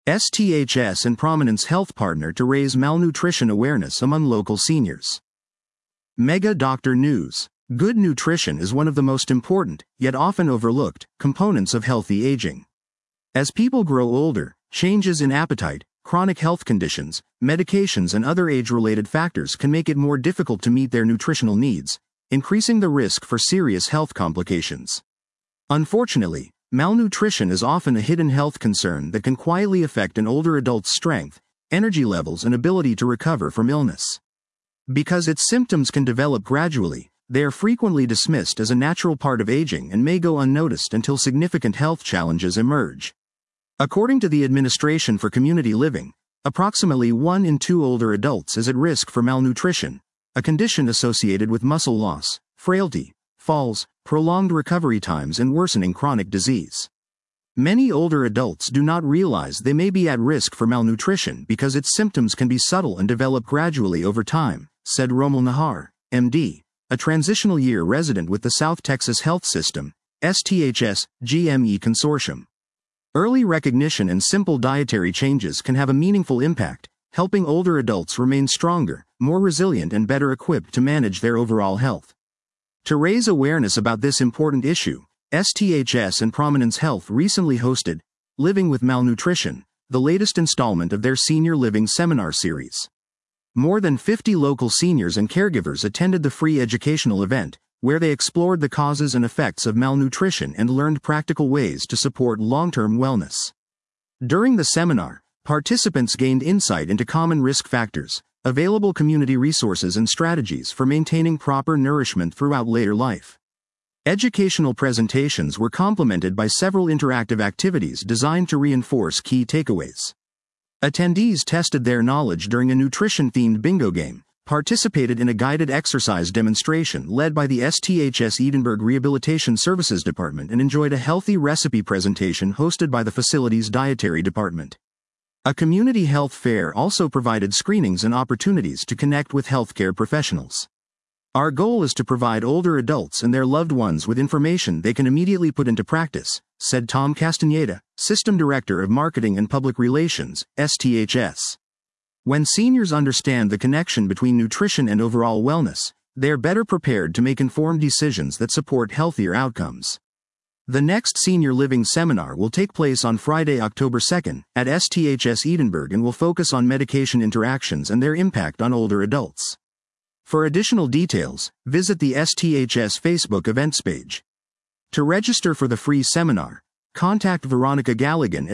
STHS and Prominence Health partner to raise malnutrition awareness among local seniors. Mega Doctor News. Good nutrition is one of the most important, yet often overlooked, components of healthy aging. As people grow older, changes in appetite, chronic health conditions, medications and other age-related factors can make it more difficult to meet their nutritional needs, increasing the risk for serious health complications. Unfortunately, malnutrition is often a hidden health concern that can quietly affect an older adult's strength, energy levels and ability to recover from illness. Because its symptoms can develop gradually, they are frequently dismissed as a natural part of aging and may go unnoticed until significant health challenges emerge. According to the Administration for Community Living, approximately 1 in 2 older adults is at risk for malnutrition, a condition associated with muscle loss, frailty, falls, prolonged recovery times and worsening chronic disease. Many older adults do not realize they may be at risk for malnutrition because its symptoms can be subtle and develop gradually over time, said Romil Nahar, MD, a transitional year resident with the South Texas Health System, STHS, GME Consortium. Early recognition and simple dietary changes can have a meaningful impact, helping older adults remain stronger, more resilient and better equipped to manage their overall health. To raise awareness about this important issue, STHS and Prominence Health recently hosted Living with Malnutrition, the latest installment of their Senior Living Seminar Series. More than 50 local seniors and caregivers attended the free educational event, where they explored the causes and effects of malnutrition and learned practical ways to support long-term wellness. During the seminar, participants gained insight into common risk factors, available community resources and strategies for maintaining proper nourishment throughout later life. Educational presentations were complemented by several interactive activities designed to reinforce key takeaways. Attendees tested their knowledge during a nutrition-themed bingo game, participated in a guided exercise demonstration led by the STHS Edinburgh Rehabilitation Services Department and enjoyed a healthy recipe presentation hosted by the facility's dietary department. A community health fair also provided screenings and opportunities to connect with healthcare professionals. Our goal is to provide older adults and their loved ones with information they can immediately put into practice, said Tom Castaneda, System Director of Marketing and Public Relations, STHS. When seniors understand the connection between nutrition and overall wellness, they are better prepared to make informed decisions that support healthier outcomes. The next Senior Living Seminar will take place on Friday, October 2nd, at STHS Edinburgh and will focus on medication interactions and their impact on older adults. For additional details, visit the STHS Facebook events page. To register for the free seminar, contact Veronica Galligan at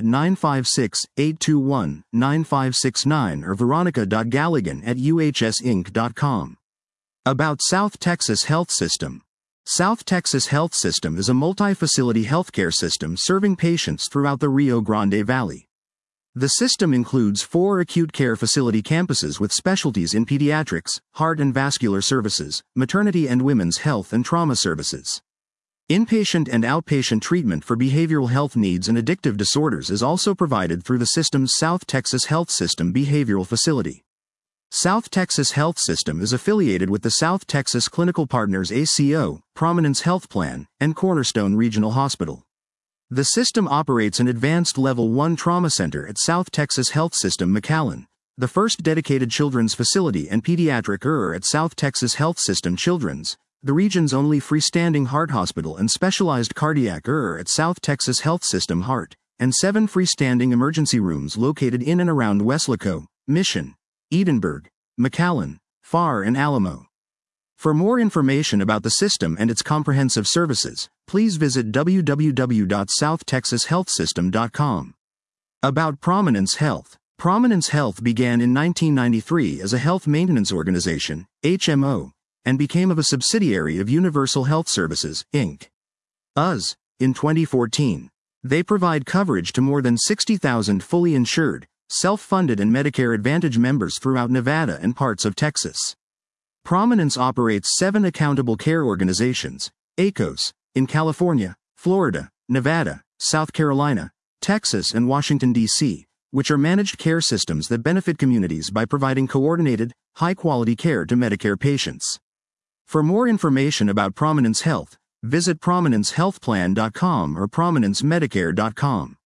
956-821-9569 or veronica.galligan@uhsinc.com. About South Texas Health System. South Texas Health System is a multi-facility healthcare system serving patients throughout the Rio Grande Valley. The system includes 4 acute care facility campuses with specialties in pediatrics, heart and vascular services, maternity and women's health and trauma services. Inpatient and outpatient treatment for behavioral health needs and addictive disorders is also provided through the system's South Texas Health System Behavioral Facility. South Texas Health System is affiliated with the South Texas Clinical Partners ACO, Prominence Health Plan, and Cornerstone Regional Hospital. The system operates an advanced Level 1 trauma center at South Texas Health System McAllen, the first dedicated children's facility and pediatric at South Texas Health System Children's, the region's only freestanding heart hospital and specialized cardiac at South Texas Health System Heart, and 7 freestanding emergency rooms located in and around Weslaco, Mission, Edinburgh, McAllen, Farr and Alamo. For more information about the system and its comprehensive services, please visit www.southtexashealthsystem.com. About Prominence Health. Prominence Health began in 1993 as a health maintenance organization, HMO, and became a subsidiary of Universal Health Services, Inc. US. In 2014, they provide coverage to more than 60,000 fully insured, self-funded and Medicare Advantage members throughout Nevada and parts of Texas. Prominence operates 7 accountable care organizations, ACOs, in California, Florida, Nevada, South Carolina, Texas and Washington, D.C., which are managed care systems that benefit communities by providing coordinated, high-quality care to Medicare patients. For more information about Prominence Health, visit prominencehealthplan.com or prominancemedicare.com.